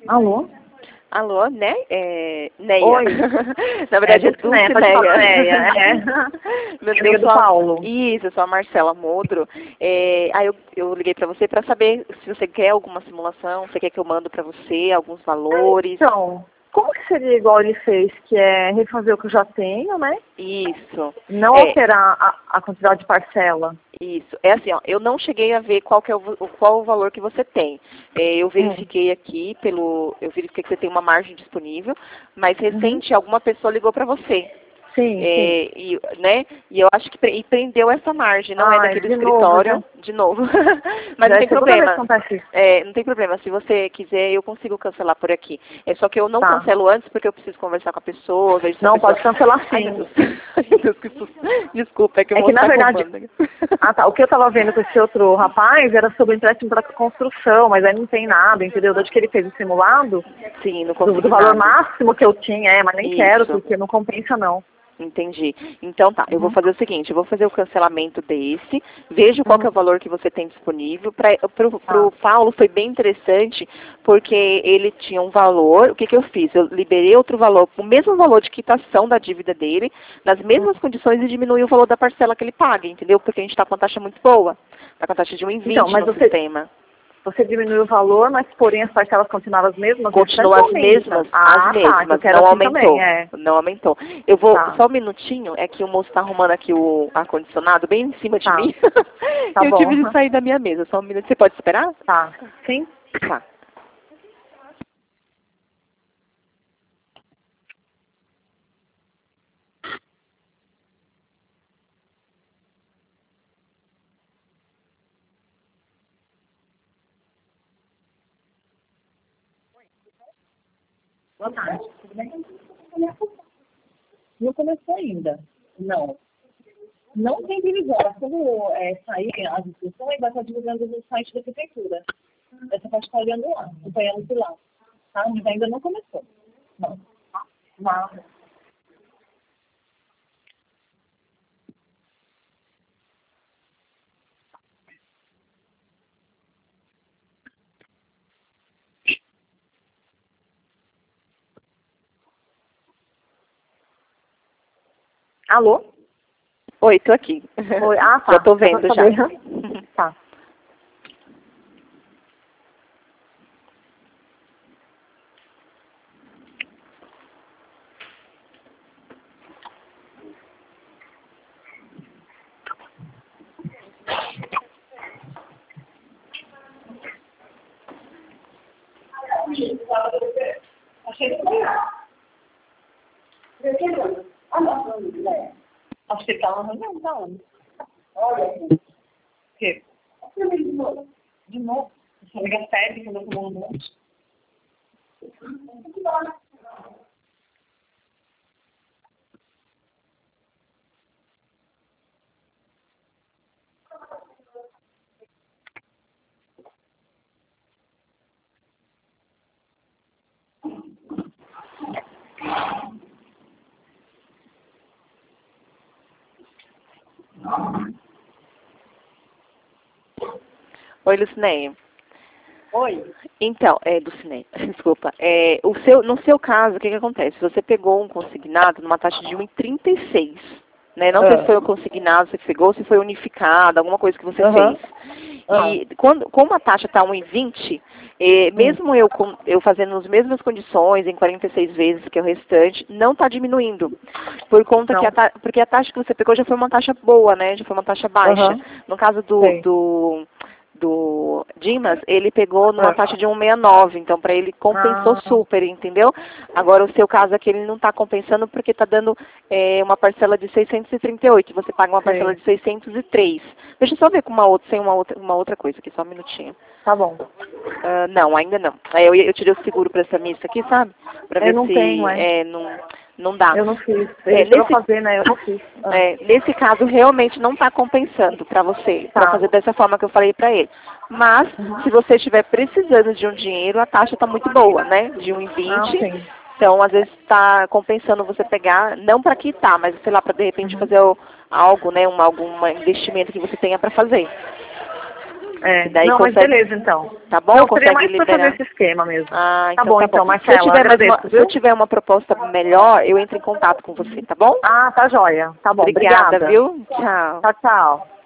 Alô? Alô, né? Neia. Oi. Na verdade é Dulce pode falar Neia. Neia, Meu amiga Deus, do Paulo. Isso, eu sou a Marcela Modro. Aí eu liguei pra você pra saber se você quer alguma simulação, você quer que eu mando pra você alguns valores. Então, como que seria igual ele fez, que é refazer o que eu já tenho, né? Isso. Não alterar a quantidade de parcela. Isso. É assim, ó, eu não cheguei a ver qual o valor que você tem. Eu verifiquei aqui eu verifiquei que você tem uma margem disponível, mas recente alguma pessoa ligou para você. Sim, sim. E eu acho que prendeu essa margem, não é daquele de escritório, novo, de novo. Mas já não é tem a segunda vez que problema. acontece isso. Não tem problema. Se você quiser, eu consigo cancelar por aqui. É só que eu não Tá. cancelo antes porque eu preciso conversar com a pessoa, ver se a Não, pessoa... pode cancelar Ai, sim. meu Deus. Ai, meu Deus, que susto. Desculpa, é que o moço na tá verdade... arrumando. Ah, tá. O que eu tava vendo com esse outro rapaz era sobre empréstimo para construção, mas aí não tem nada, entendeu? Desde que ele fez o simulado, Sim, não consegui do valor nada. máximo que eu tinha, mas nem quero, Isso. porque não compensa não. Entendi. Então tá, eu vou fazer o seguinte, eu vou fazer o cancelamento desse, vejo qual que é o valor que você tem disponível. Pro Paulo foi bem interessante, porque ele tinha um valor, o que que eu fiz? Eu liberei outro valor, o mesmo valor de quitação da dívida dele, nas mesmas condições e diminui o valor da parcela que ele paga, entendeu? Porque a gente está com a taxa muito boa, está com a taxa de 1,20 Então, mas no sistema. Você diminuiu o valor, mas porém as parcelas continuavam as mesmas? Continua as mesmas, eu quero não assim aumentou. Também, Não aumentou. Eu vou, Tá. só um minutinho, é que o moço está arrumando aqui o ar-condicionado bem em cima de mim. Tá Eu bom. tive de sair da minha mesa, só um minuto. Você pode esperar? Tá. Sim? Tá. Boa tarde. Tudo bem? Não começou ainda. Não. Não tem divisão. Quando sair as inscrições, vai estar divulgando no site da prefeitura. Você pode estar olhando lá, acompanhando por lá. Tá? Mas ainda não começou. Não. Não. Alô? Oi, tô aqui. Oi. Ah, tá. Já tô vendo já. Tá. Acho que ele tá na reunião, tá onde? Olha. O quê? De novo? Essa amiga séria que andou tomando um monte. Oi, Lucineia. Oi. Então, Lucineia, desculpa. No seu caso, o que que acontece? Você pegou um consignado numa taxa de 1,36, né? Não sei se foi o consignado que você pegou, se foi unificado, alguma coisa que você fez. E como a taxa está 1,20, mesmo eu fazendo as mesmas condições, em 46 vezes, que é o restante, não está diminuindo. Por conta porque a taxa que você pegou já foi uma taxa boa, né? Já foi uma taxa baixa. No caso do Dimas, ele pegou numa taxa de 1,69, então para ele compensou super, entendeu? Agora o seu caso aqui ele não está compensando porque está dando uma parcela de 638, você paga uma parcela de 603. Deixa eu só ver com uma outra coisa aqui, só um minutinho. Tá bom. Não, ainda não. Eu tirei o seguro para essa missa aqui, sabe? Para ver não se tenho, não dá. Eu não fiz. Eles fazer, né? Eu não fiz. Nesse caso, realmente não está compensando para você, para fazer dessa forma que eu falei para ele. Mas, se você estiver precisando de um dinheiro, a taxa está muito boa, né? De 1,20. Então, às vezes está compensando você pegar, não para quitar, mas sei lá, para de repente fazer algo, né? Algum investimento que você tenha para fazer. É. Daí Não, consegue... mas beleza, então. Tá bom? Eu consegue mais liberar. pra fazer esse esquema mesmo. Ah, Tá bom, então, Marcela, se eu tiver uma proposta melhor, eu entro em contato com você, tá bom? Ah, tá joia. Tá bom, Obrigada, obrigada. viu? Tchau. Tchau, tchau.